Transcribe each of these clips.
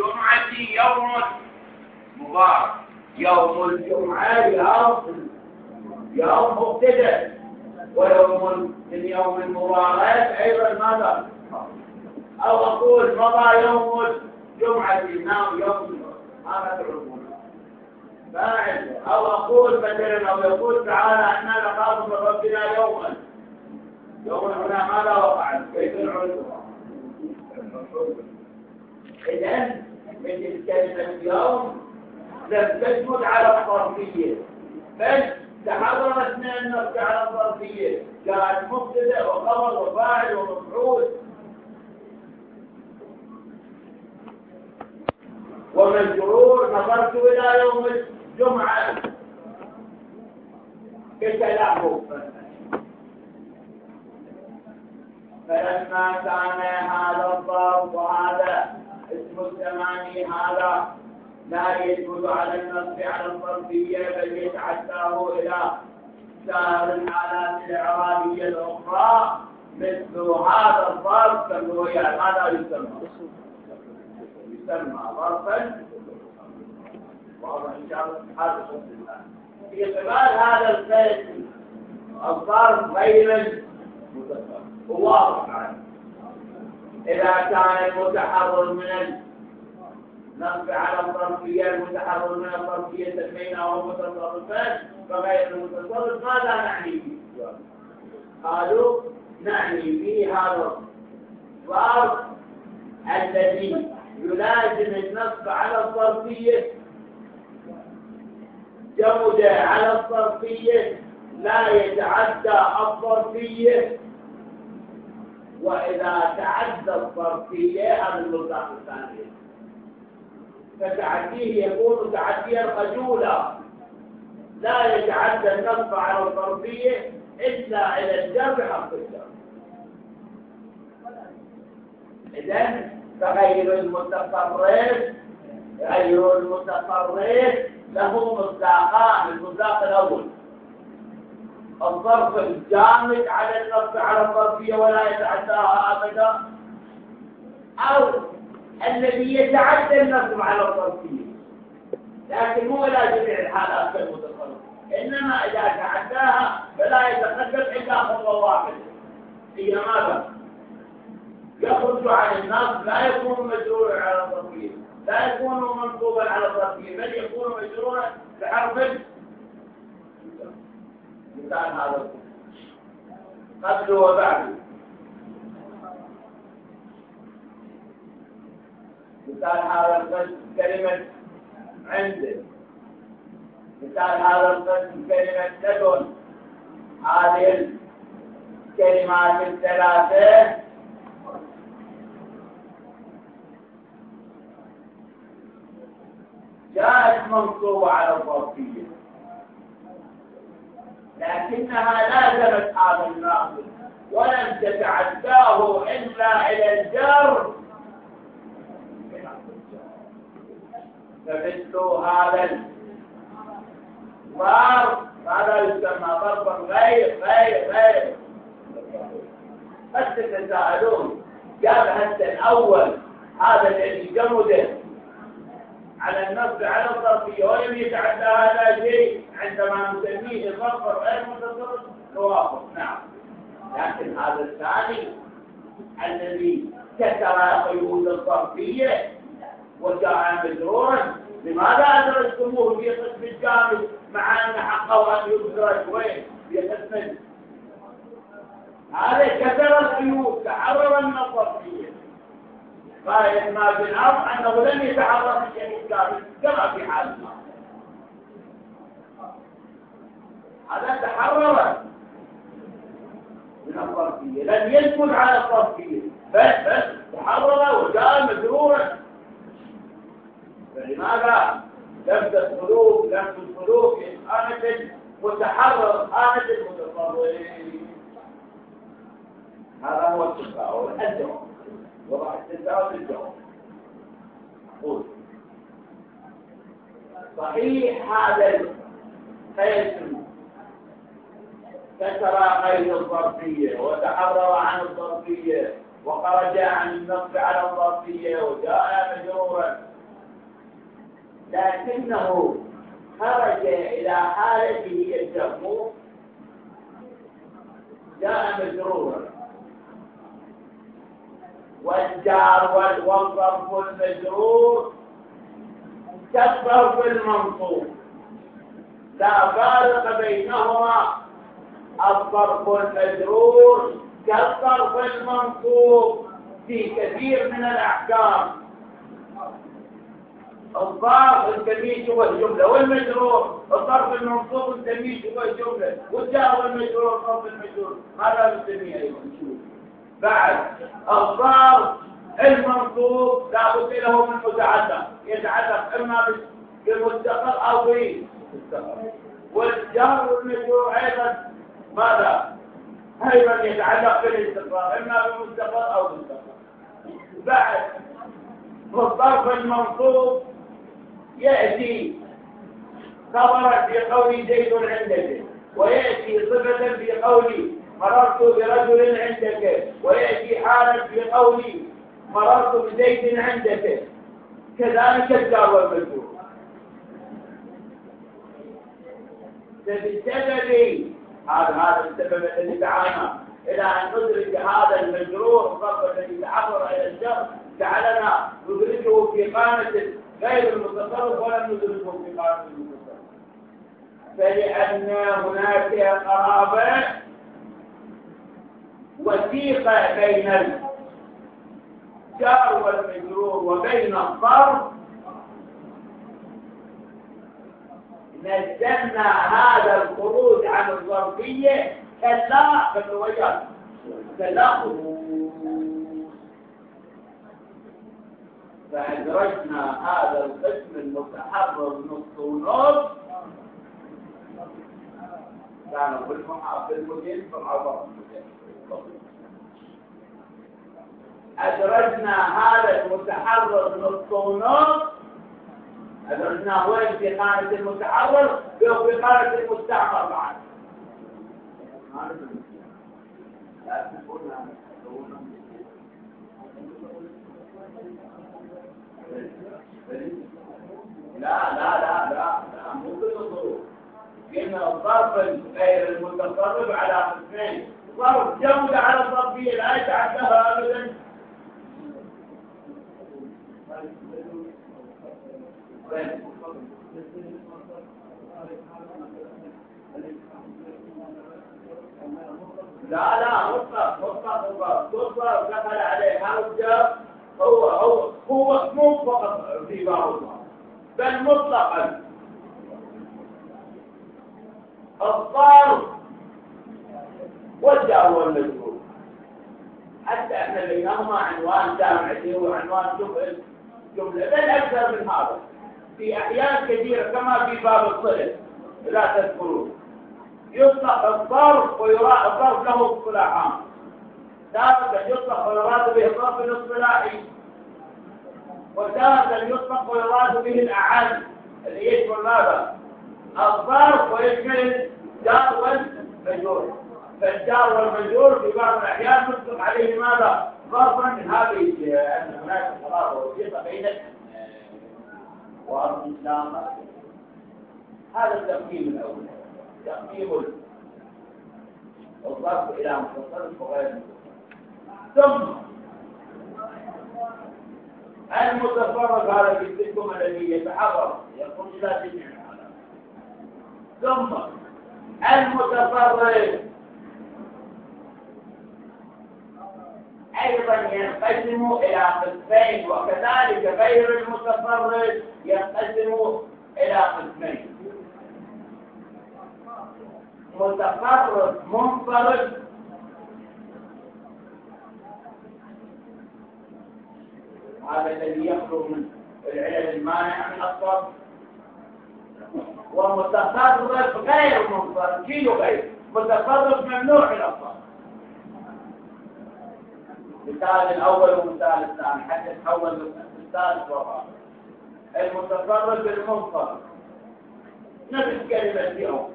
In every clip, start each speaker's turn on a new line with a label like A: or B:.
A: الجمعة يوم مبارك. يوم الجمعة يوم مبتدأ، ويوم من يوم المبارك أيضا ماذا؟ أو أقول مضى يوم الجمعة نام يوم هذا تعرفون فاعل، أو أقول مثلا أو يقول تعالى أننا نخاف من ربنا يوما هنا ماذا وقع؟ كيف العلم؟ إذن مثل كلمة يوم لم تجمد على الظرفية، بل تحررت من النص على الظرفية، جاءت مبتدأ وخبر وفاعل ومفعول ومجرور. نظرت إلى يوم الجمعة بتلهف، فلما كان هذا الظرف وهذا اسم الزماني هذا لا يدخل على النصب على الظرفية، بل يتعداه إلى سائر الحالات الإعرابية الأخرى مثل هذا الظرف كالرؤيا. هذا يسمى ظرفا، واضح إن شاء الله هذا الآن. في قبال هذا القسم الظرف غير المتصرف واضح عنه. إذا كان المتحرر من النصب على الظرفية، المتحرر من الظرفية سميناه متصرفا، فغير المتصرف ماذا نعني به؟ قالوا نعني به هذا الظرف الذي يلازم النصب على الظرفية، جمد على الظرفية، لا يتعدى الظرفية، وإذا تعدى الظرفية هذا المصداق الثاني، فتعديه يكون تعديا رجولا، لا يتعدى النصب على الظرفية إلا إلى الجر بحق الجر. إذن فغير المتصرف له مصداقان. المصداق الأول الظرف الجامد على النصب على الظرفية ولا يتعداها أبدا، أو الذي يتعدى النصب على الظرفية لكن مو إلى جميع الحالات كالمتصرف، إنما إذا تعداها فلا يتقدم إلا خطوة واحدة، هي ماذا؟ يخرج عن النصب، لا يكون مجرورا على الظرفية، لا يكون منصوبا على الظرفية، بل يكون مجرورا بحرف مثال هذا قبل وبعد. مثال هذا القسم كلمة عنده، مثال هذا القسم كلمة لدن. هذه الكلمات الثلاثة جاءت منصوبة على الظرفية، لكنها لازمت هذا الناصب ولم تتعداه إلا إلى الجر، فمثل هذا الظرف هذا يسمى ظرفا غير قد تتساءلون، جاب حتى الأول هذا الذي جمد على النصب على الظرفية ولم يتعدى هذا شيء عندما نسميه ظرفا غير متصرف نوافق، نعم. لكن هذا الثاني الذي كسر قيود الظرفية وجاء مجرورا، لماذا أدرجتموه في قسم الجامد مع أن حقه أن يدرج وين في قسم هذا كسر القيود، تحرر من الظرفية. غاية ما في الأرض أنه لم يتعرض لشيء كامل كما في حال ما هذا تحرر من الظرفية، لم يثبت على الظرفية بس تحرر وجاء مجرورا. فلماذا لم تدخلوه في آنة متحرر آنة المتصرف؟ هذا هو التساؤل الجواب، وضع التساؤل الجواب. أقول صحيح هذا القسم كسر قيد الظرفية وتحرر عن الظرفية وخرج عن النصب على الظرفية وجاء مجرورا، لكنه خرج إلى حالته الجمهور جاء مجرورا، والجار والظرف المجرور كالظرف المنصوب لا فارق بينهما. الظرف المجرور كالظرف المنصوب في كثير من الأحكام. الظرف نسميه شبه الجملة، والمجرور الظرف المنصوب نسميه شبه الجملة، والجار والمجرور الظرف المجرور هذا نسميه أيضا. بعد الظرف المنصوب لا بد له من متعلق يتعلق إما بالمستقر أو بالمستقر، والجار والمجرور أيضا ماذا؟ أيضا يتعلق بالاستقرار إما بالمستقر أو بالمستقر. بعد الظرف المنصوب يأتي خبرا في قول زيد عندك، ويأتي صفة في قول مررت برجل عندك، ويأتي حالا في قول مررت بزيد عندك. كذلك الجار والمجرور. فبالسبب هذا السبب الذي دعانا إلى أن ندرك هذا المجرور الظرف الذي تعرض إلى الجر جعلنا ندركه في قامة غير المتصرف ولم ندركه في قامة المتصرف، فلأن هناك قرابة وثيقة بين الجار والمجرور وبين الظرف. نزلنا هذا الخروج عن الظرفية كلا بالروايات كلا خروج، فأدرجنا هذا القسم المتحرر نص ونص كانوا بالمدين في العبر. أدرجنا هذا المتحرر نص ونص، أدرجناه وين؟ في قامة المتحرر في قامة المستعمر بعد. لا مو كل الظروف. قلنا الظرف غير المتصرف على قسمين، ظرف جودة على الظرفية لا يتعداها أبدا، لا مطلق دخل عليه هذا هو مو فقط في بعض بل مطلقا. الظرف والجار والمجرور حتى احنا بينهما عنوان جامعي وعنوان جملة بل أكثر من هذا في أحيان كثيرة كما في باب الصلة لا تذكرون. يطلق الظرف ويراد الظرف له اصطلاحان، تارة يطلق ويراد به الظرف الاصطلاحي، وتارة يطلق ويراد به الأعم اللي يشمل ماذا؟ الظرف ويشمل الجار والمجرور. فالجار والمجرور في بعض الأحيان نطلق عليه ماذا؟ ظرفا من هذه الجهة، أن هناك قرابة وثيقة بين وأرض الإسلام. هذا التقسيم الأول، تقسيم الظرف إلى متصرف وغير متصرف. ثم المتصرف هذا في السلكم الذي يتحرر يكون إلى جميع الحالات. ثم المتصرف أيضا ينقسم إلى قسمين، وكذلك غير المتصرف ينقسم إلى قسمين: متصرف منفرد هذا الذي يخلو من العلل المانعة من الصرف، ومتصرف غير منفرد كيلو غير متصرف ممنوع من الصرف. مثال الأول ومثال الثاني حتى تحول الثالث والرابع. المتصرف المنفرد نفس كلمة يوم.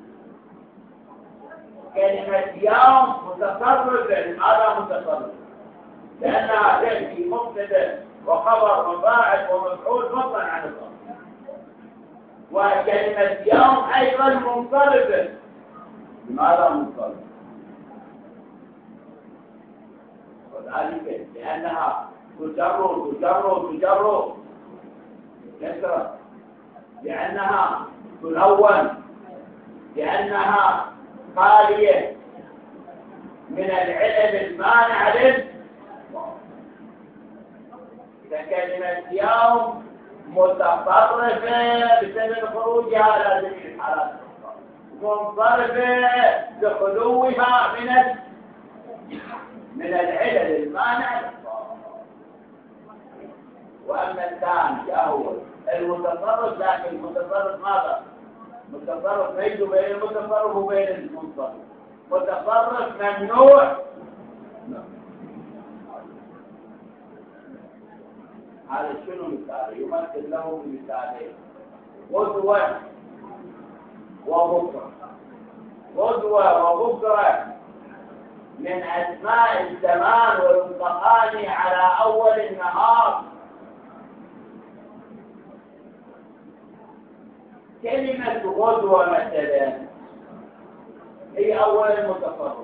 A: كلمة يوم متصرف، هذا متصرف لأنها تأتي مبتدأ وخبر وفاعل ومفعول فضلا عن الظرف. وكلمة يوم أيضا منصرفة. لماذا منصرفة؟ وذلك لأنها تجر كثرة، لأنها تلون، لأنها خالية من العلم المانع كلمة يوم متطرفة بسبب خروجها على ذكر الحالات، منصرفة لخلوها من العلل المانع. وأما الثاني هو المتصرف، لكن المتصرف ماذا؟ متصرف ليس بين المتصرف وبين المنصرف، متصرف ممنوع. هذا شنو مثال؟ يمثل له بمثالين: غدوة وبكرة. غدوة وبكرة من أسماء الزمان ويطلقان على أول النهار. كلمة غدوة مثلا هي أول المتصرف،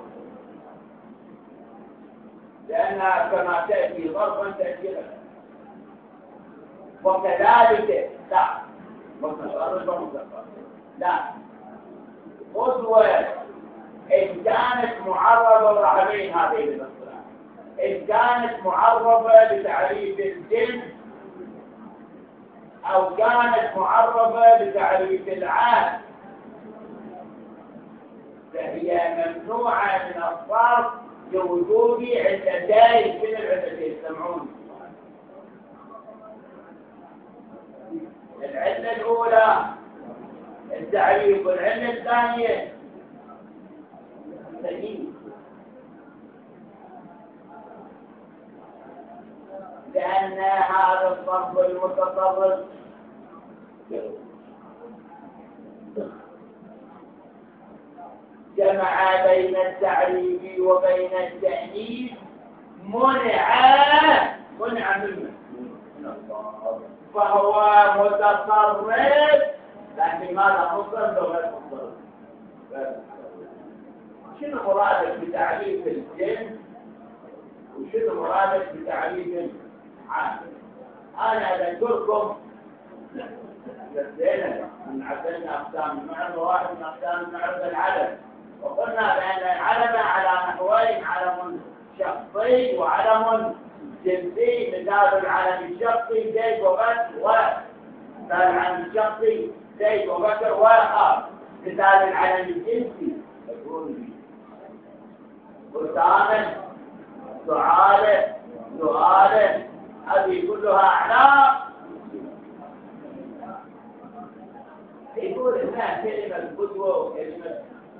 A: لأنها كما تأتي ظرفا تأتي، وكذلك لا متصرف ومتصرف لا. غدوة إن كانت معربة بالرحمين هذه المصطلح، إن كانت معربة بتعريف الجنس أو كانت معربة بتعريف العام، فهي ممنوعة من الصرف لوجود علتين. من العلتين سمعون؟ العلة الأولى التعريف، والعلة الثانية التمييز. لأن هذا الصرف المتصرف جمع بين التعريف وبين التأنيث، منع منه، فهو متصرف. لكن ماذا مصرف وغير مصرف؟ شنو مرادك بتعريف الجنس وشنو مرادك بتعريف العام؟ أنا أذكركم لدينا من عدلنا أقسام المعرفة، واحد من أقسام المعرفة العلم، وقلنا بأن العلم على نحوين: علم شخصي وعلم جنسي. مثال العلم الشخصي زيد وبكر، ومثال العلم الشخصي زيد وبكر وآخر. مثال العلم الجنسي قساما، سعادة، سؤالا، هذه كلها أعلام. يقول إنها كلمة قدوة وكلمة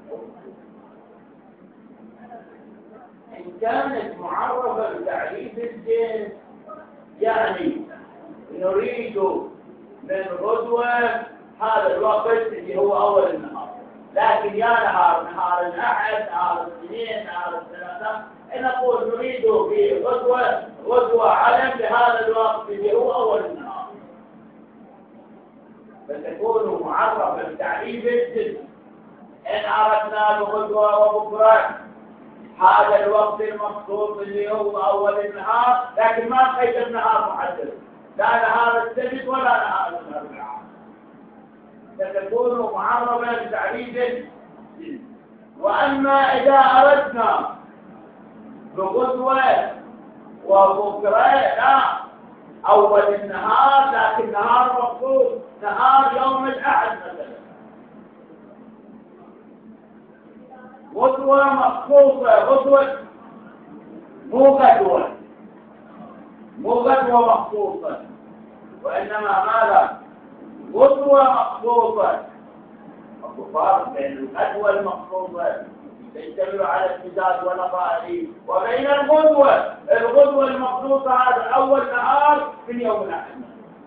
A: إن كانت معرفة بتعريف الجنس، يعني نريد من غدوة هذا الوقت اللي هو أول النهار، لكن يا نهار الأحد، نهار الاثنين، نهار الثلاثاء، نقول نريد في غدوة علم لهذا الوقت اللي هو أول النهار، فتكون معرفة بتعريف الجنس. إن أردنا بغدوة وبكرة هذا الوقت المخصوص اللي هو أول النهار، لكن ما قيد النهار محدد، لا نهار السبت ولا نهار الأربعاء، فتكون معرفة بتعريف الجنس. وأما إذا أردنا بغدوة وبكرة لا أول النهار، لكن نهار مخصوص، نهار يوم الأحد مثلا، غدوة مخصوصة، غدوة مو غدوة مخصوصة، وإنما ماذا؟ غدوة مخصوصة. الفرق بين الغدوة المخصوصة تشتمل على امتداد ونظائر وبين الغدوة المخصوصة هذا أول نهار من يوم الأحد.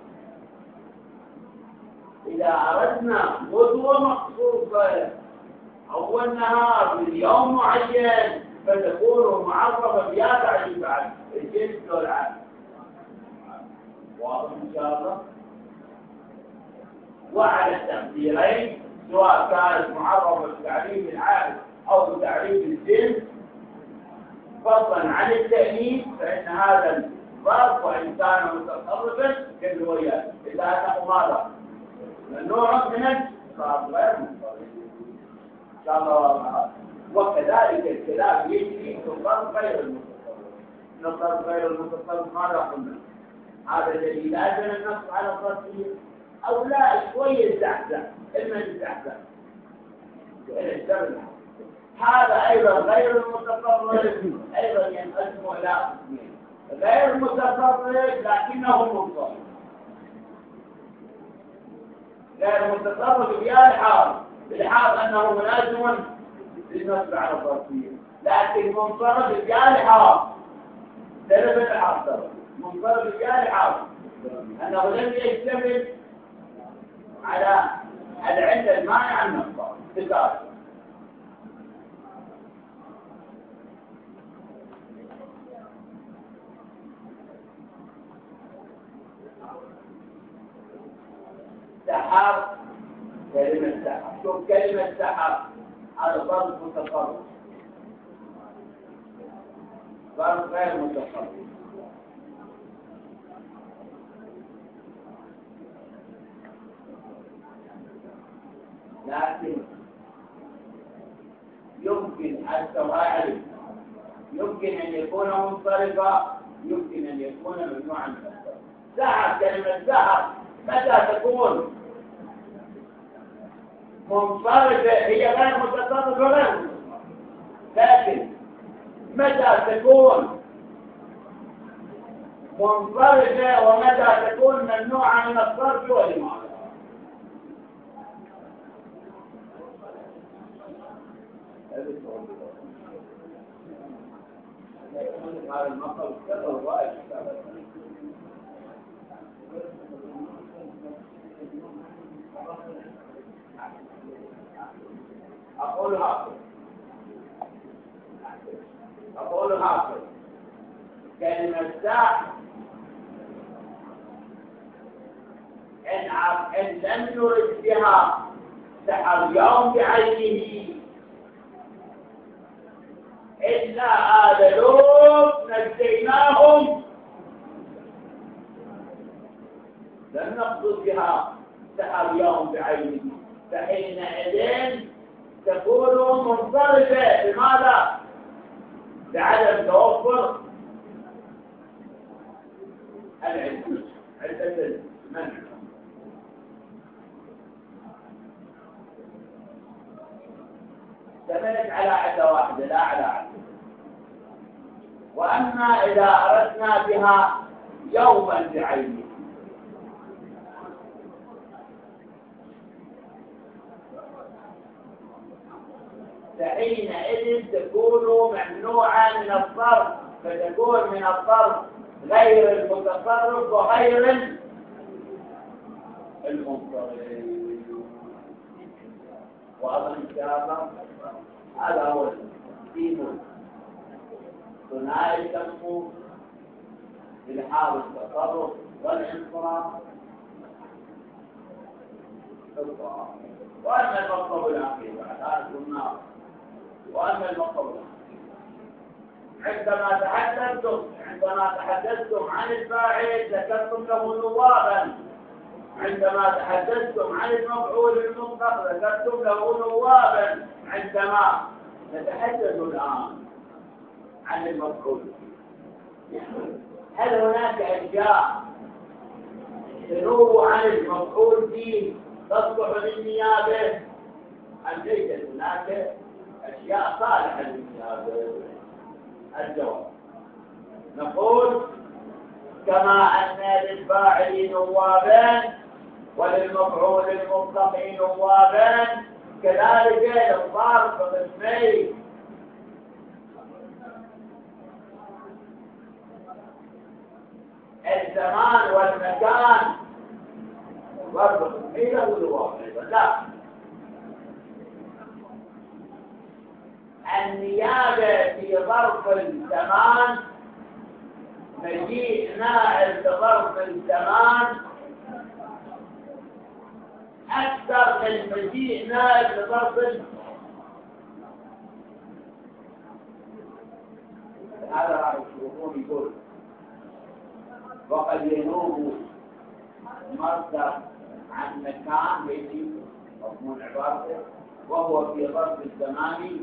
A: إذا أردنا غدوة مخصوصة أول نهار من يوم معين، فتكون معرفة بها تعريف عنه الجنس والعام. واضح إن شاء الله؟ وعلى التقديرين سواء كانت معرضة بتعريف العائد أو بتعريف الجنس، فضلا عن التأنيث فإن هذا الظرف وإن كان متصرفا كالروايات إذا أنه ماذا؟ نوع من الصرف غير متصرف إن شاء الله. وكذلك الكلام يجري في الظرف غير المتصرف. الظرف غير المتصرف ماذا قلنا؟ هذا الذي لا يجب النص على الظرفية أو لا شوية الزحزح إما الزحزح هذا أيضا غير المتصرف أيضا ينقسم إلى قسمين: غير متصرف لكنه منصرف. غير متصرف بلحاظ أنه ملازم للنصب على الظرفية، لكن منصرف بلحاظ ثلاثة الحاصل منصرف بلحاظ أنه لم يشتمل على العلة المانع عن النصب بذلك. سحر، كلمة سحر، شوف كلمة سحر هذا ظرف متصرف، ظرف غير متصرف. لكن يمكن التوالي، يمكن أن يكون منصرفا، يمكن أن يكون ممنوعا من الصرف. سحر، كلمة سحر متى تكون منصرفة؟ هي غير متصرفة غير متصرفة، لكن متى تكون منصرفة ومتى تكون ممنوعة من الصرف والإمارة؟ هذا المقال كثر رائع. أقول هذا كلمة ساعة إن لم يرد بها سحر يوم بعينه إلا آدلوب نجيناهم، لم نقصد بها سحر يوم بعينه، فحينئذ تكون منصرفة. لماذا؟ لعدم توفر العلم، علة المنع. اشتملت على عدة واحدة لا على عدة. وأما إذا أردنا بها يوما بعينه فحينئذ تكون ممنوعة من الصرف، فتكون من الصرف غير المتصرف وغير المنصرف. وأظن إن شاء الله هذا هو التيم ثنائي تنقو بلحاظ التصرف والانصراف. وأما المطلب الأخير بعد قلنا، وأما المطلب عندما تحدثتم عن الفاعل ذكرتم له نوابا، عندما تحدثتم عن المفعول المطلق ذكرتم له نوابا. عندما نتحدث الآن عن المفعول، هل هناك أشياء تنوب عن المفعول فيه تصلح للنيابة أم ليست هناك أشياء صالحة للنيابة؟ الجواب نقول كما أن للفاعل نوابان وللمفعول المطلق نوابان، كذلك للظرف قسمين: الزمان والمكان. ظرف قسمين له نوابان. لا، النيابة في ظرف الزمان، مجيء نائب لظرف الزمان من مجيء نائب لظرف هذا راح يشوفون يقول وقد ينوب مصدر عن مكان يجي مضمون عبارته وهو في ظرف الزمان.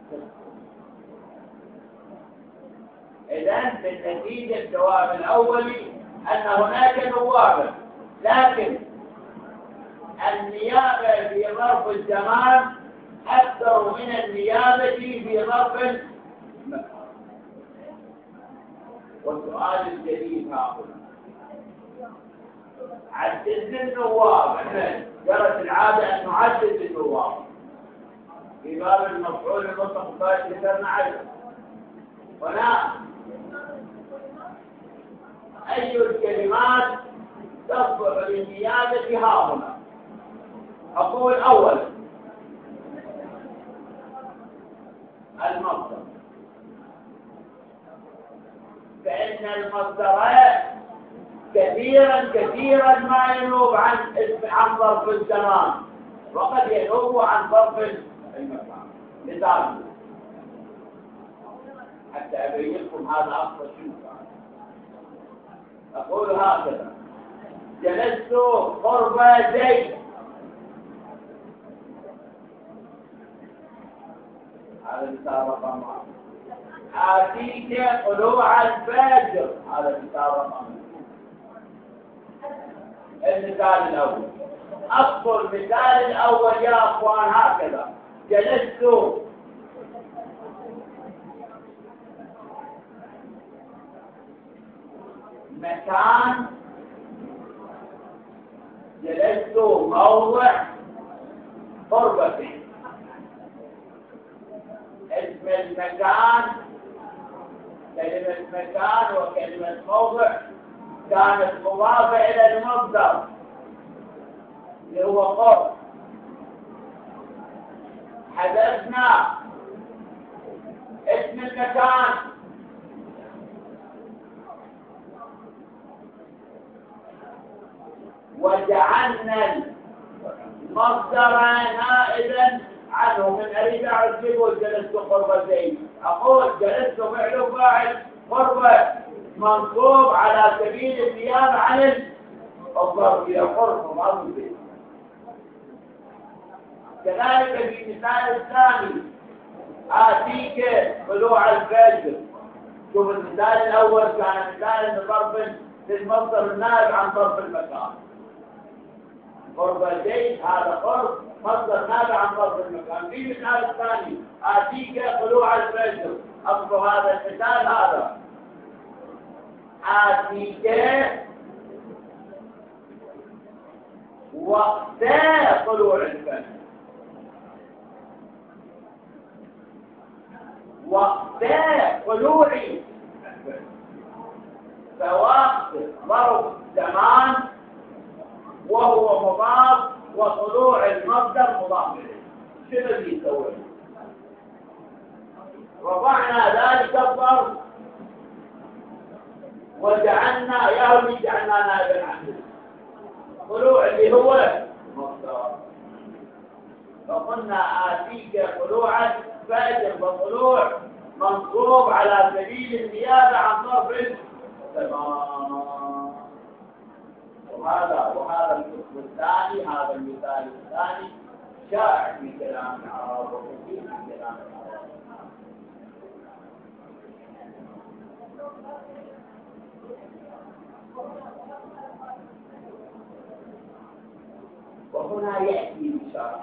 A: إذن بالنتيجة الجواب الأولي أن هناك نوابا، لكن النيابة في ظرف الزمان أكثر من النيابة في ظرف المكان. والسؤال الجديد هؤلاء عدد النواب، احنا جرت العادة أن نعدد النواب في باب المفعول المطلق الفائت ذكرنا عدد. هنا أي الكلمات تصلح للنيابة هاهنا؟ أقول أولا المصدر، فإن المصدرات كثيرا ما ينوب عن ظرف الزمان وقد ينوب عن ظرف المكان. مثال حتى أبين لكم هذا أصل شنو. أقول هكذا: جلست قرب زيد. هذا مثال رقم واحد. آتيك طلوع الفجر. هذا مثال رقم المثال الأول. أصل المثال الأول يا أخوان هكذا: جلست مكان، جلست موضع قربة. اسم المكان كلمة مكان وكلمة موضع كانت مضافة إلى المصدر اللي هو قرب. حذفنا اسم المكان وجعلنا المصدر نائبا عنه. من أريد أعجبه جلست قرب زيد، أقول جلست فعل فاعل قرب منصوب على سبيل النيابة عن الظرف إلى قرب مضروب. كذلك في المثال الثاني: آتيك طلوع الفجر. شوف المثال الأول كان مثال لظرف للمصدر النائب عن ظرف المكان. قرب زيد هذا قرب مصدر نابع عن ظرف المكان. في المثال الثاني: آتيك طلوع الفجر. أصل هذا المثال هذا: آتيك وقت طلوع الفجر. وقت طلوع الفجر، فوقت ظرف زمان وهو مضاف وطلوع المصدر مضاف إليه. شنو اللي يسوي؟ رفعنا ذلك الظرف وجعلنا يهوي جعلنا نائبا عنه طلوع اللي هو مصدر. فقلنا آتيك طلوعا فاجر وطلوع منصوب على سبيل النيابة عن ظرف الزمان. وهذا القسم الثاني، هذا المثال الثاني شائع في كلام العرب وكثير في كلام العرب. وهنا يأتي بشرط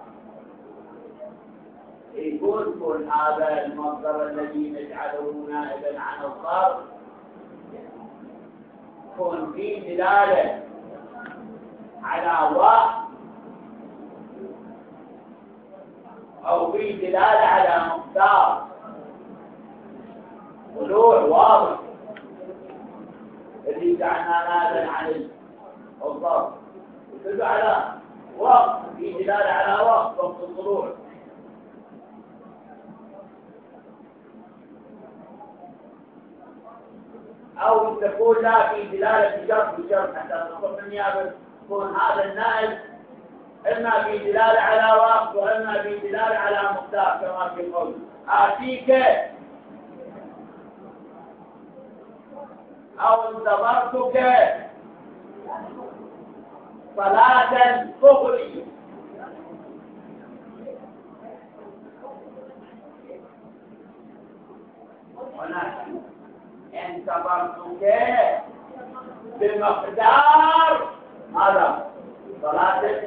A: يقول هذا المصدر الذي نجعله نائبا عن الظرف يكون فيه دلالة على وقت أو فيه دلالة على مقدار. طلوع واضح اللي جعلنا نائبا عن الظرف يدل على وقت، فيه دلالة على وقت الطلوع. أو تقول لا في دلالة شرط بشرط حتى تصف النيابة يكون هذا النائب إما بدلالة على وقت وإما بدلالة على مقدار كما في قول آتيك أو انتظرتك صلاة صغري. هناك انتظرتك بمقدار هذا صلاة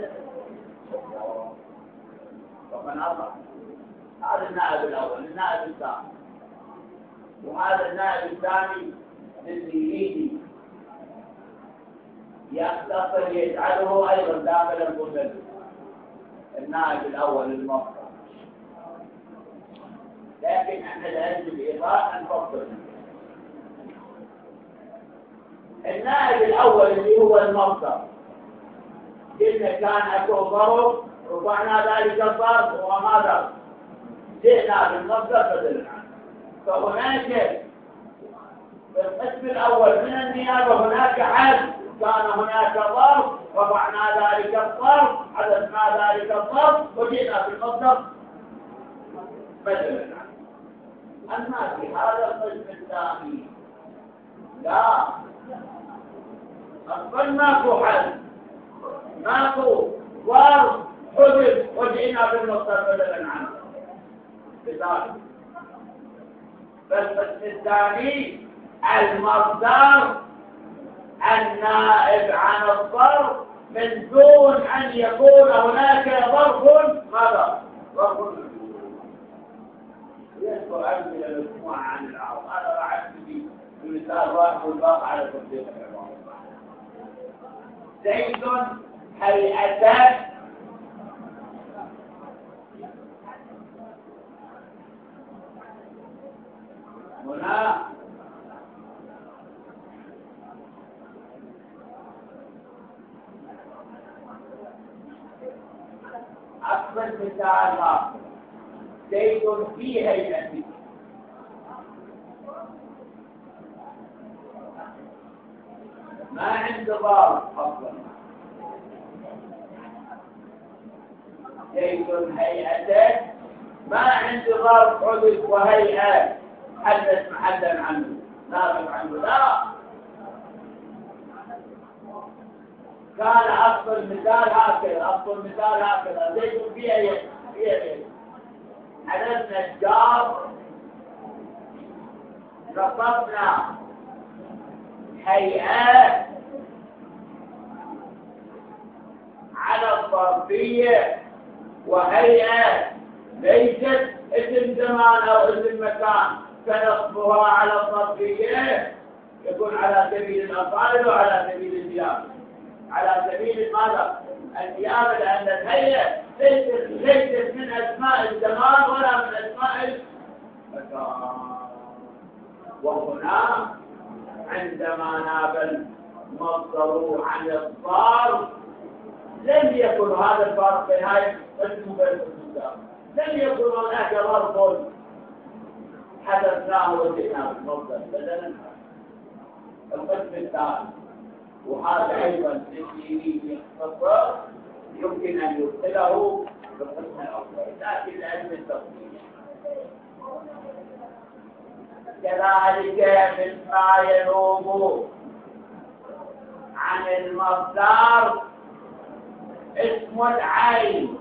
A: ومن أطلع. هذا النائب الأول. النائب الثاني وهذا النائب الثاني للتجريدي يختصر يجعله أيضا داخل المثلث. النائب الأول المفرد، لكن احنا لأجل الإضاءة نفضل النائب الأول اللي هو المصدر. قلنا كان أكو ضرب رفعنا ذلك الضرب وماذا؟ جئنا بالمصدر بدل عنه. فهناك في القسم الأول من النيابة هناك حد، كان هناك ضرب رفعنا ذلك الضرب حدثنا ذلك الضرب وجئنا بالمصدر بدل عنه. أما في هذا القسم الثاني لا، أصلا ماكو حد، ماكو ضرب حدث وجئنا بالمصدر بدلا عنه. بذلك فالقسم الثاني المصدر النائب عن الضرب من دون أن يكون هناك ظرف ماذا؟ ظرف يذكر أمثلة مجموعة عن العرب. أنا راح أبتدي بمثال واحد والباقي على تطبيق العبارة. زيد هيئة هنا أكبر مثال زيد في هيئته. ما عنده ضابط أصلا. زيد هيئته ما عنده ضابط حدث وهيئة حدث محلا عنه ناقص عنه. لا، كان أصل المثال هكذا. أصل المثال هكذا زيد في هيئته حدثنا الجار نصبنا هيئة على الظرفية وهيئة ليست اسم زمان أو اسم مكان فنصبها على الظرفية يكون على سبيل الأفعال وعلى سبيل النيابة. على سبيل ماذا؟ النيابة، لأن الهيئة ليست من أسماء الزمان ولا من أسماء المكان. وهنا عندما ناب المصدر عن الضرب لم يكن هذا الفرق بين هاي القسم وبين القسم الثاني. لم يكن هناك ضرب حدثناه وجئنا بالمصدر بدلا القسم الثاني. وهذا أيضا الذي يختصر يمكن أن يدخله في القسم الأول، لكن علم التفصيل كذلك مما ينوب عن المصدر اسم العين.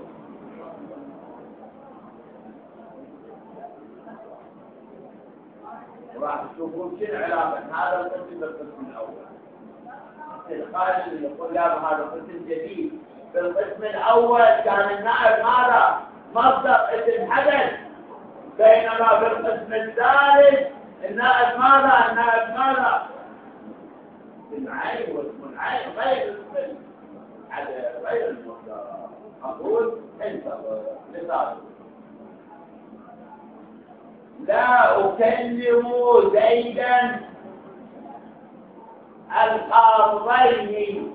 A: راح تشوفون شنو علاقة هذا القسم بالقسم الأول. الخارج اللي يقول لا هذا قسم جديد. في القسم الأول كان النائب ماذا؟ مصدر اسم حدث، بينما في القسم الثالث النائب ماذا؟ النائب ماذا؟ العين. واسم العين غير اسم الحدث غير المصدر. أقول انتظر مثال: لا أكلم زيدا القاضين.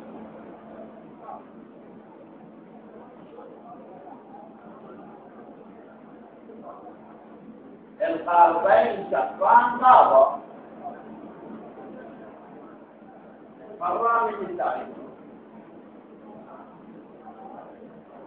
A: القاضين شخصان قاضى مرة من الثالث.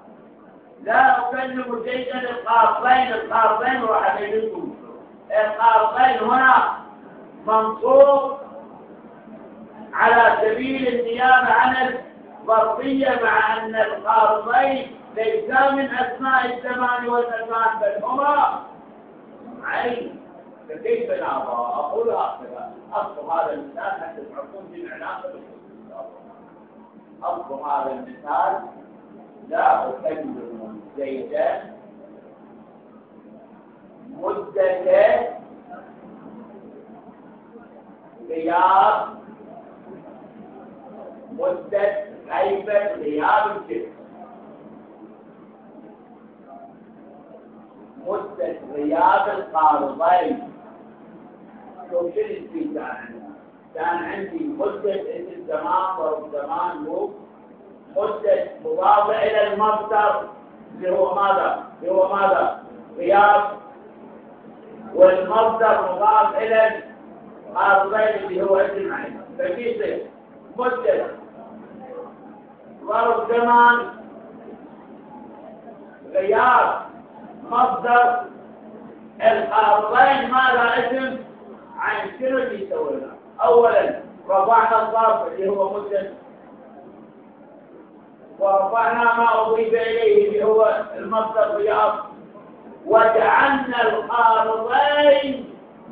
A: لا أكلم جيدا القارضين راح أجيبكم. القارضين هنا منصوب على سبيل النيابة عن الظرفية، مع أن القارضين ليسا من أسماء الزمان والمكان بل هما عين. فكيف أقول هكذا؟ أصل هذا المثال حتى تعرفون بمعناه. أصل هذا المثال لا أكلم زيدا مدة غياب مدة غيبة غياب الجسم، مدة غياب القارضين. شوف شو الاستيزان عندنا؟ كان عندي مدة اسم زمان ظرف زمان مو مدة مضافة إلى المصدر اللي هو ماذا؟ غياب، والمصدر مضاف إلى القارضين اللي هو اسم عين. فكيف مدة ظرف زمان غياب مصدر القارضين ماذا اسم عين. شنو اللي يسوينا؟ اولا رفعنا الظرف اللي هو مدة، ورفعنا ما اضيف اليه اللي هو المصدر غياب، وجعلنا القارضين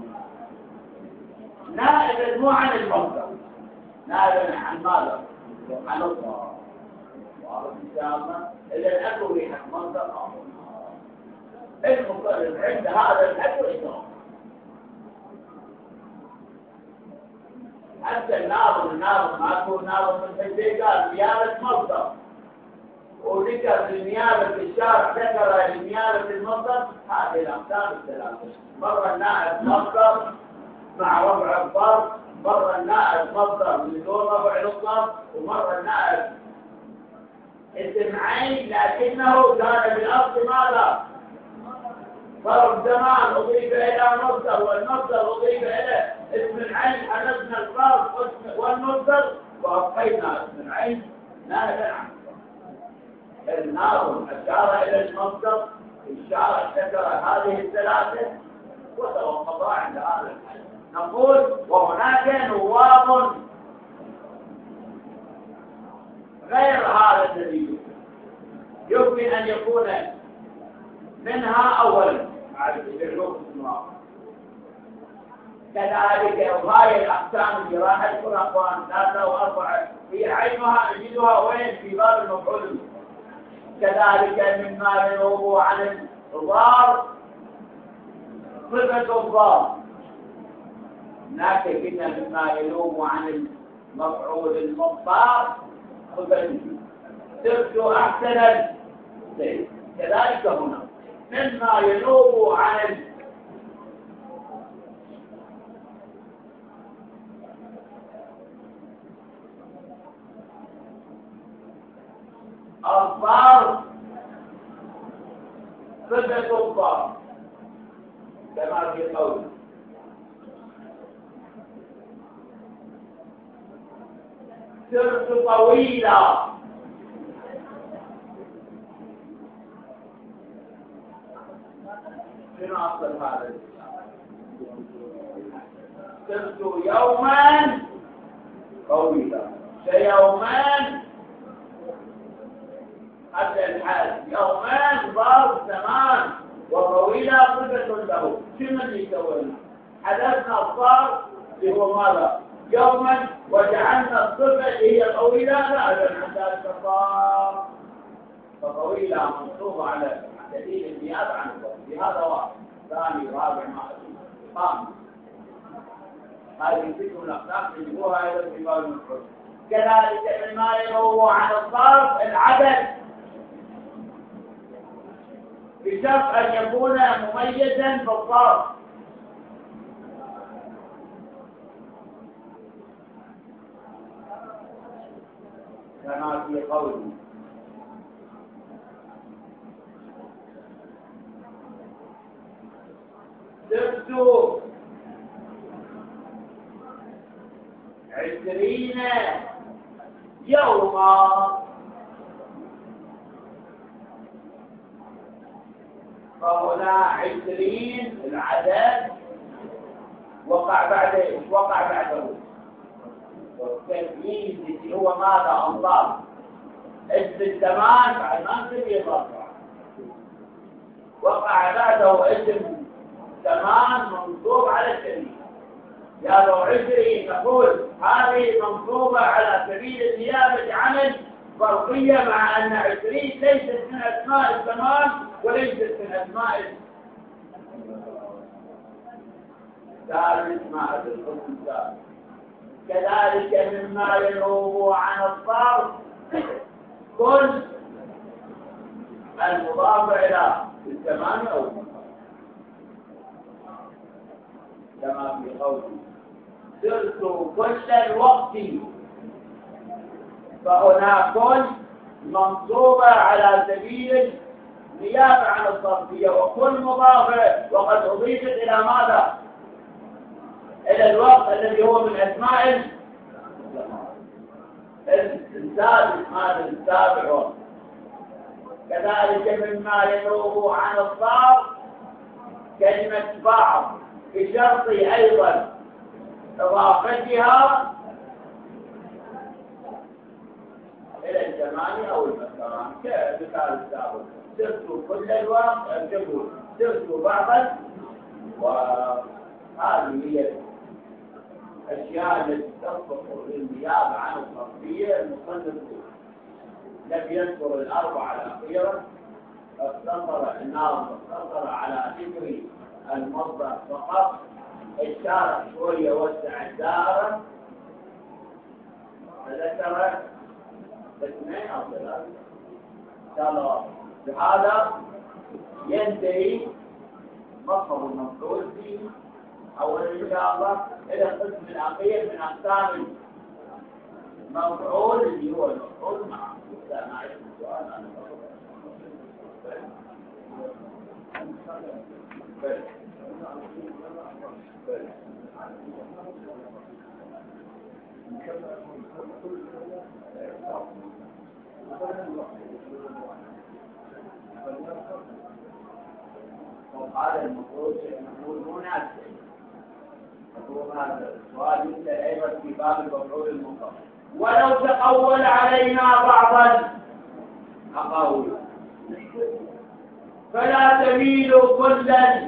A: نائبا مو عن المصدر، نائبا عن ماذا؟ عن الظرف. وعرف ان شاء الله اذا اكو ريحه مصدر المقرر عند هذا الحد إطلاق. حتى الناظم ما يكون ناظم من حجي قال نيابة مصدر، وذكر لنيابة الشارع ذكر لنيابة المصدر. هذه الأقسام الثلاثة، مرة النائب مصدر مع رفع الظرف، مرة النائب مصدر من دون رفع الظرف، ومرة النائب اسم عين لكنه كان بالأصل ماذا؟ ظرف زمان أضيف إلى مصدر، والمصدر أضيف إلى اسم العين، حدثنا الظرف والمصدر وأبقينا اسم العين نائبا عنه. الناظم أشار إلى المصدر، الشارع ذكر هذه الثلاثة وتوقف عند هذا الحد. نقول وهناك نواب غير هذا الذي يمكن أن يكون منها أولا كذلك وهاي الأقسام اللي راح أذكر أخوان 3 و4 هي عينها نجدها وين؟ في باب المفعول. كذلك مما ينوب عن الضار صفة الضار. هناك كنا مما ينوب عن المفعول المضار صفة صرت أحسن الشيء. كذلك هنا مما ينوب عن الضار صفة الضار كما في قوله سرت طويلا. شنو أصل هذا؟ سرت يوما طويلا، يومان حتى الحال، يومان ظرف زمان وطويلا صفة له. شنو اللي يسوينا؟ حدثنا الظرف اللي هو ماذا؟ يوما، وجعلنا الصفة اللي هي طويلة نائبا عن ذلك الظرف، فطويلة منصوبة على دليل النيابة عن الظرف. بهذا واحد. ثاني رابع خامس. هذه ذكر الأقسام اللي هو أيضا في باب المفعول. كذلك مما ينوب عن الظرف العدد بشرط أن يكون مميزا بالظرف. كما في قوله سرت 20 يوما. فهنا 20 العدد وقع بعده والتمييز اللي هو ماذا؟ انضاف اسم الزمان بعد ما نسمي يرفع وقع بعده اسم زمان منصوب على التمييز. يا لو 20 نقول هذه منصوبة على سبيل النيابة عن الفرقية، مع أن 20 ليست من أسماء الزمان وليست من أسماء ثالث ما الحكم الثالث. كذلك مما ينوب عن الصرف كل المضاف إلى الزمان أو كما في قوله سرت كل الوقت، فهنا كل منصوبة على سبيل النيابة عن الصرفية، وكل مضافة وقد أضيفت إلى ماذا؟ إلى الوقت الذي هو من أسماء السابق هذا السابع وقت. كذلك مما ينوب عن الصرف كلمة بعض بشرط أيضا إضافتها إلى الزمان أو المكان كمثال السابق سرت كل الوقت الجبل سرت بعضا. وهذه هي الأشياء التي تصلح للنيابة عن الصرفية. المصنف لم يذكر الأربعة الأخيرة، اقتصر الناظم على ذكر المصدر فقط، اشار شوية وسع الدائرة فذكر اثنين أو ثلاثة. قال بهذا ينتهي مفهوم المفعول فيه أولا إن شاء الله إلى القسم الأخير من أقسام المفعول اللي هو المفعول مع السؤال عن وقال المفروض مناسب. هذا السؤال مثل أيضا في باب المفعول المطلق. ولو تقول علينا بعض الأقاويل فلا تميلوا كلا.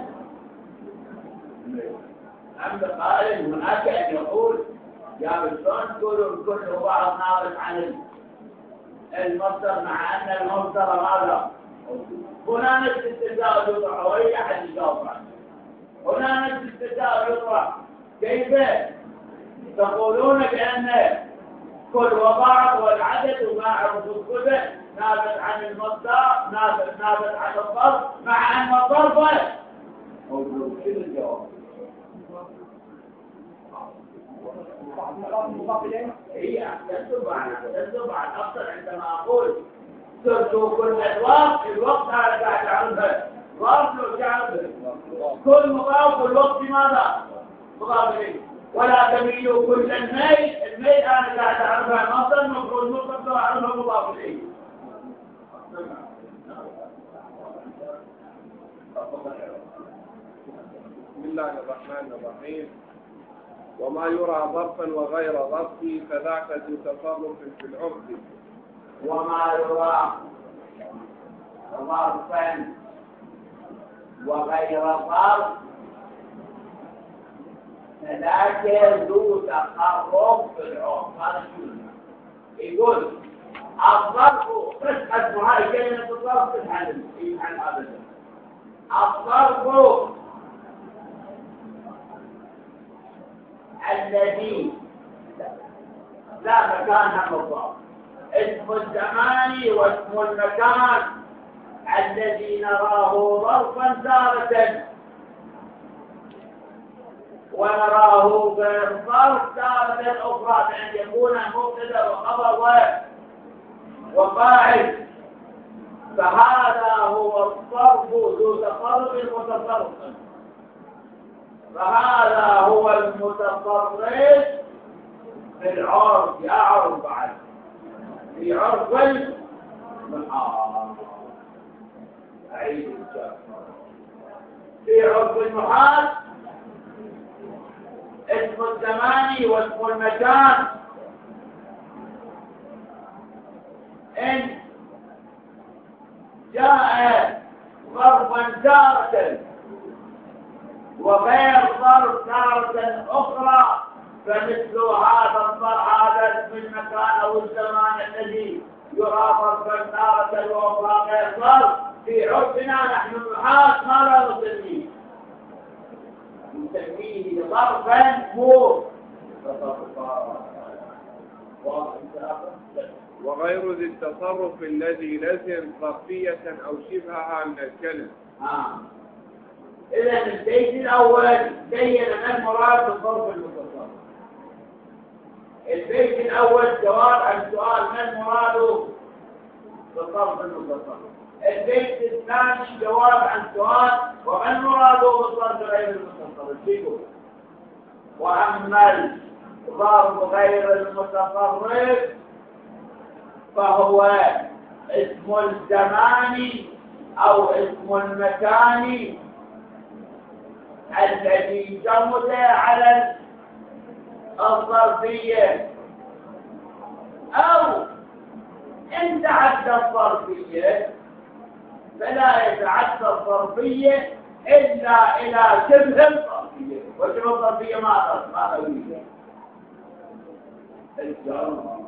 A: أما قال هناك أن يقول يا بشرون تقولوا كل بعض ناقص عن المصدر، مع أن المصدر ماذا؟ هنا نفس التساؤل يطرح وهي أحد يجاوب عنه. هنا نفس التساؤل يطرح كيف تقولون بأن كل وبعض والعدد وما عرف الكتب نابت عن المصدر نابت عن الظرف، مع أن الظرف موجود. شنو الجواب؟ هي تنسب عن أكثر عندما أقول سرتوا كل الوقت هذا قاعد أعرفها ظرف لو تعرفه كل مضاف الوقت ماذا؟ مضاف إليه. ولا تميلوا كل الميل أنا قاعد أعرفها مصدر مفعول مطلق أعرفها مضاف إليه.
B: بسم الله الرحمن الرحيم. وما يرى ظرفا وغير ظرف فذاك ذو تصرف في العرف.
A: وما يرى ظرفا وغير ظرف فذاك ذو تصرف في العرف. هذا شو يقول؟ الظرف بس اسمها كلمة الظرف تتحل أبدا. الظرف الذي لا مكان مضاف، اسم الزمان واسم المكان الذي نراه ظرفا تارة ونراه غير ظرف تارة أخرى، بأن يكون مبتدأ وخبر وفاعل. فهذا هو الصرف ذو تصرف المتصرف. فهذا هو المتصرف في العرف. يعرف بعد في عرف المحال. أعيد الشرح. في عرف المحال اسم الزمان واسم المكان. إن جاء ظرفا تارة وغير ظرف تارة أخرى فمثل هذا اسم المكان أو الزمان الذي يرى ظرفا تارة وأخرى غير ظرف في عرفنا نحن النحاة ماذا نسميه؟ نسميه ظرفا
B: وغير ذي التصرف الذي لزم ظرفية أو شبهها من الكلم.
A: إذا البيت الأول بين ما المراد بالظرف المتصرف. البيت الأول جواب عن سؤال ما المراد بالظرف المتصرف. البيت الثاني جواب عن سؤال وما المراد بالظرف غير المتصرف. وأما الظرف غير المتصرف فهو اسم الزمان أو اسم المكان الذي جمد على الظرفية أو إن تعدى الظرفية فلا يتعدى الظرفية إلا إلى شبه الظرفية. وشبه الظرفية ماذا يريد؟ الجر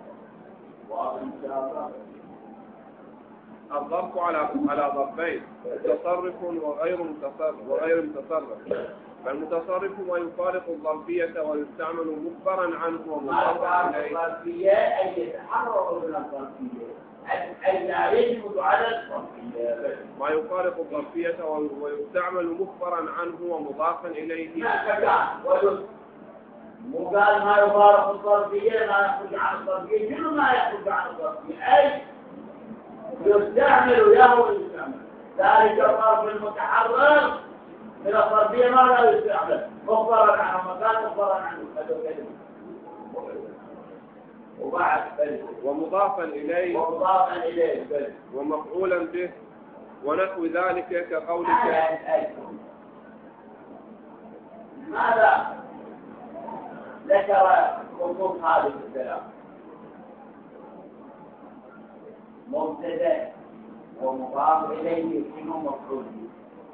B: الظرف على ظرفين متصرف وغير متصرف. فالمتصرف ما يفارق الظرفية ويستعمل مخبرا عنه ومضافا إليه.
A: الظرفية أي يتحرر من الظرفية أي لا يجمد على الظرفية.
B: ما يفارق الظرفية ويستعمل مخبرا عنه ومضافا إليه.
A: مو قال ما يفارق الظرفية ما يخرج عن الظرفية. شنو ما يخرج عن الظرفية؟ أي يستعمل ويستعمل. ذلك الظرف المتحرر من الظرفية ما لا يستعمل مخبرا عنه مكان مخبرا عنه وبعد
B: ومضافا إليه ومفعولا به ونحو ذلك كقولك.
A: ماذا ذكر خصوص هذه الكلام؟ مبتدأ ومضاف إليه شنو مفعول به؟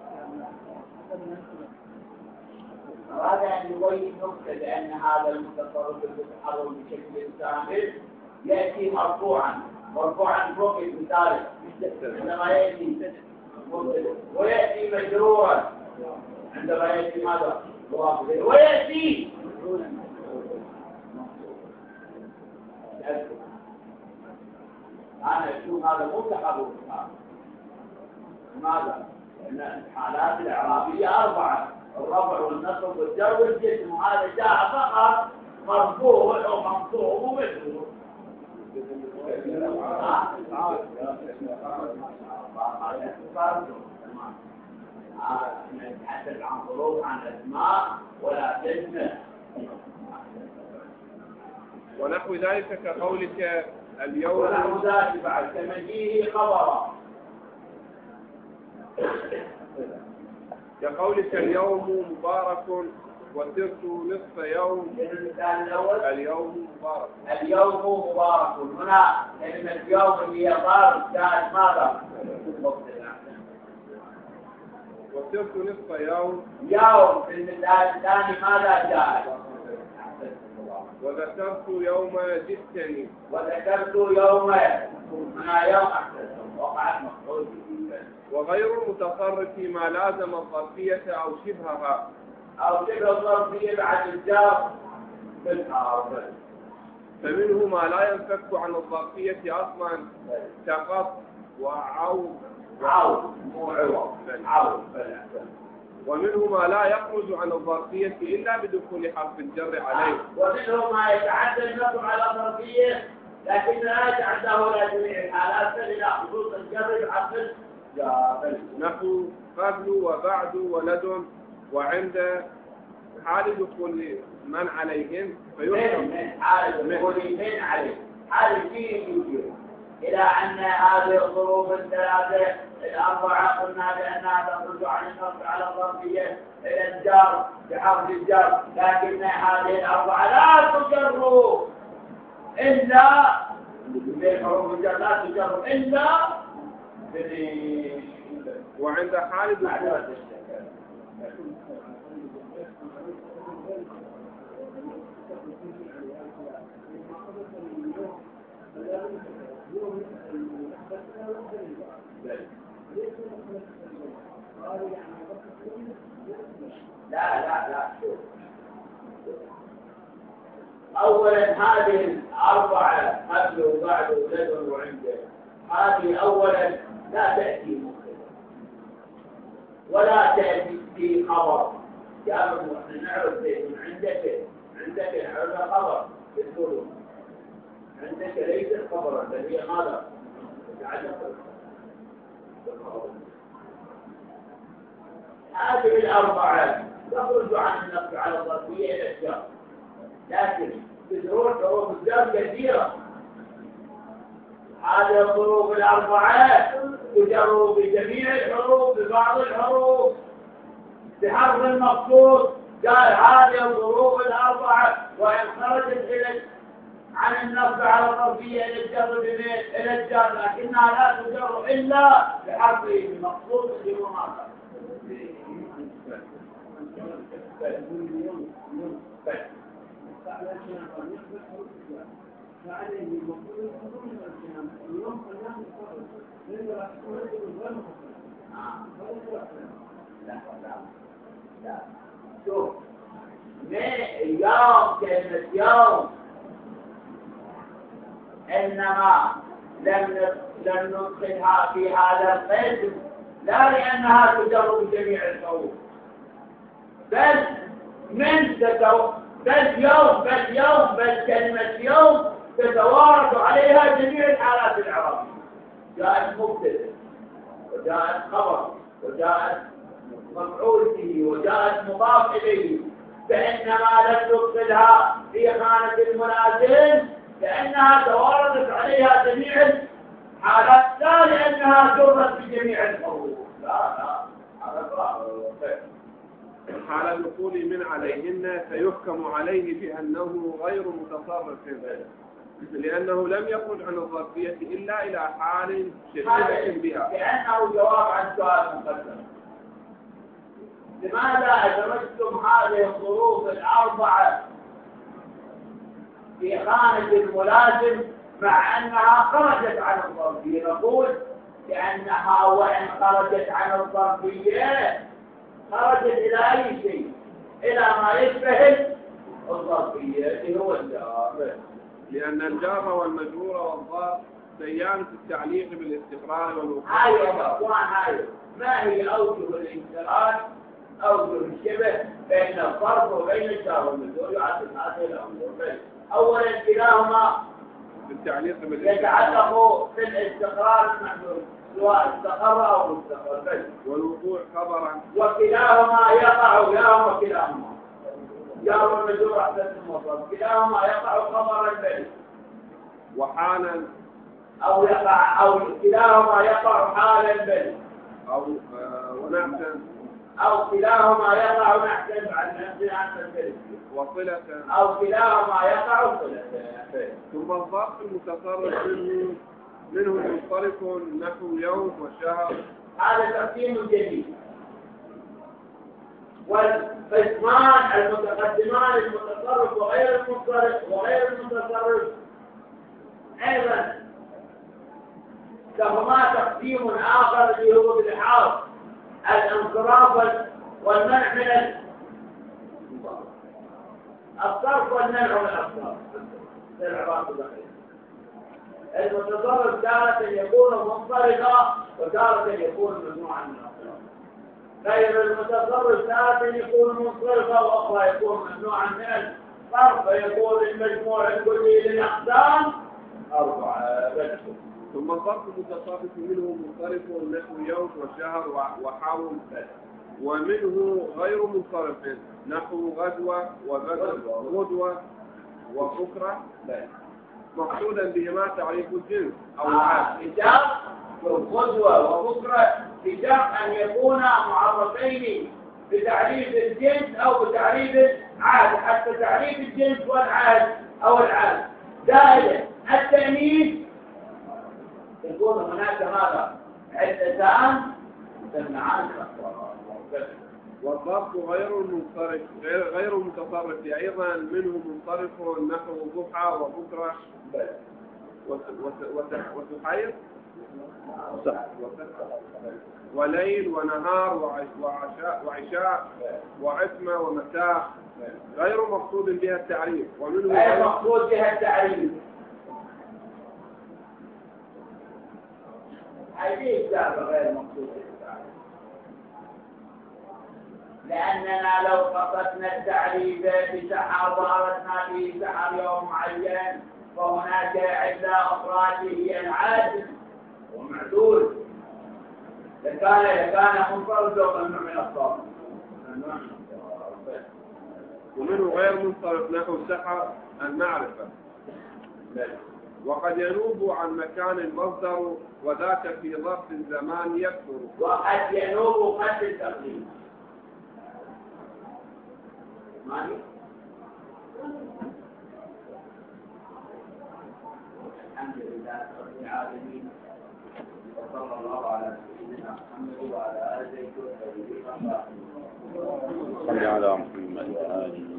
A: أراد أن يبين نقطة لأن هذا المتصرف المتحرر بشكل كامل يأتي مرفوعا فوق المثال عندما يأتي مبتدأ ويأتي مجرورا عندما يأتي ماذا؟ ويأتي أنا أشوف هذا مو تحرر. لماذا؟ لأن الحالات الإعرابية 4: الرفع والنصب والجر والجزم. وهذا جاء فقط مرفوع أو منصوب ومجرور. نتحدث عن ظروف عن أسماء ولا جزم.
B: ونحو ذلك كقولك اليوم.
A: ونحو ذلك بعد كمجيئه خبرا
B: كقولك اليوم مبارك وسرت نصف يوم. اليوم مبارك.
A: اليوم مبارك. هنا كلمة يوم هي ظرف كانت ماذا؟
B: وسرت نصف يوم.
A: يوم في المثال الثاني ماذا جاء؟
B: وذكرت يوم جئتني.
A: وذكرت يوم هنا يوم وقعت مفعول به.
B: وغير المتصرف ما لازم الظرفية أو شبهها
A: أو شبه الظرفية بعد الجار بالحاضر.
B: فمنه ما لا ينفك عن الظرفية أصلا كقط وعوض.
A: مو عوض.
B: ومنه ما لا يخرج عن الظرفية إلا بدخول حرف الجر عليه.
A: ومنه ما يتعدى النصب على الظرفية لكن لا يتعداه إلى جميع الحالات إلى خصوص الجر بحرف الجر.
B: نحو قبل وبعد ولد وعند حال دخول من عليهم
A: فيحكم من حال دخول من عليه. حال فيه يجيب إلى أن هذه الظروف الثلاثة الأربعة قلنا بأنها تخرج عن النص على الظرفية إلى الجر بحرف الجر، لكن هذه الأربعة لا تجر إلا بالحروف الجر، لا تجر إلا
B: وعند حال دخول
A: لا شوف. أولا هذه الأربعة قبل وبعد وزد وعنده، هذه أولا لا تأتي مخبر ولا تأتي في خبر. قالوا نحن نعرف من عندك نعرف خبر بالدلو، عندك ليس الخبر الذي هذا هذه الأربعة تخرج عن النص على الظرفية إلى الجر، لكن بظروف حروف الجر كثيرة. هذه الظروف الأربعة تجر بجميع الحروف ببعض الحروف بحرف المقصود. قال هذه الظروف الأربعة وإن خرجت عن النص على الظرفية إلى الجر إلى الجر، لكنها لا تجر إلا بحرف المقصود اللي هو ماذا؟ لا شوف يوم كلمة يوم إنما لم ندخلها في هذا القسم لا لأنها تجر بجميع الحروف، بل بل كلمة يوم تتوارد عليها جميع الحالات العربية. جاءت مبتدأ وجاءت خبر وجاءت مفعول به وجاءت مضاف إليه، فإنما لم ندخلها في خانة الملازم لأنها تواردت عليها جميع الحالات، لا لأنها جرت بجميع الحروف. لا
B: حال الدخول من عليهن فيحكم عليه بأنه غير متصرف لأنه لم يخرج عن الظرفية إلا إلى حال شبيهة بها،
A: لأنه جواب عن سؤال مقدم. لماذا أدرجتم هذه الظروف الأربعة في خانة الملازم مع أنها خرجت عن الظرفية؟ نقول لأنها وإن خرجت عن الظرفية خرجت إلى أي شيء؟ إلى ما يشبه الظرفية اللي هو الجار،
B: لأن الجار والمجرور والظرف سيان في التعليق بالاستقرار والوقوع.
A: هاي ما هي أوجه الانفراد أوجه الشبه بين الظرف وبين الجار والمجرور؟ يعطي هذه الأمور. أولا كلاهما
B: بالتعليق
A: يتعلق بالاستقرار المحدود سواء استقر أو مستقر،
B: والوقوع خبرا،
A: وكلاهما يقع كلاهما جار والمجرور أحدث المصدر كلاهما يقع خبرا بل
B: وحالا
A: أو يقع أو كلاهما يقع حالا بل
B: ونعتا
A: أو كلاهما يقع نحتا عن نفس عن البل
B: وصلة
A: أو كلاهما يقع صلة.
B: ثم الظرف المتصرف منه منصرف نحو يوم وشهر.
A: هذا تقسيم جديد. والقسمان المتقدمان المتصرف وغير المتصرف أيضا لهما تقسيم آخر اللي هو بلحاظ الانصراف والمنع من الصرف والمنع من الصرف. المتصرف تارة يكون منصرفا وتارة يكون ممنوعا من الصرف، غير المتصرف تارة يكون منصرفا وأخرى يكون ممنوعا من الصرف، فيكون المجموع الكلي للأقسام أربعة.
B: ثم الظرف المتصرف منه منصرف نحو يوم وشهر وحاول، ومنه غير منصرف نحو غدوة وغدوة وبكرة مقصودا بهما تعريف الجنس أو العام.
A: إجاب والقدوة وبكرة إجاب أن يكونا معرفين بتعريف الجنس أو بتعريف العاد، حتى تعريف الجنس والعاد أو العاد دائما التأنيث يكون هناك ماذا؟ عدتان تمنعان
B: والضرب غير متصرف أيضا، منه منصرف نحو ضحى وبكرة وسحير وليل ونهار وعشاء وعتمة ومساء، غير مقصود بها التعريف. ومنه
A: غير مقصود بها التعريف. هذه إجابة غير مقصود بها التعريف، لأننا لو قصدنا التعريف بسحر وأردنا به سحر يوم معين فهناك عدة أفراد هي العادل ومعدول، لكان منفرد وممنوع من الصرف.
B: ومنه غير منصرف نحو سحر المعرفة، وقد ينوب عن مكان المصدر وذاك في ظرف الزمان يكثر.
A: وقد ينوب قد التقليد. الحمد لله رب العالمين، وصلى الله على سيدنا محمد وعلى آله وصحبه وسلم.
C: صل على محمد وآله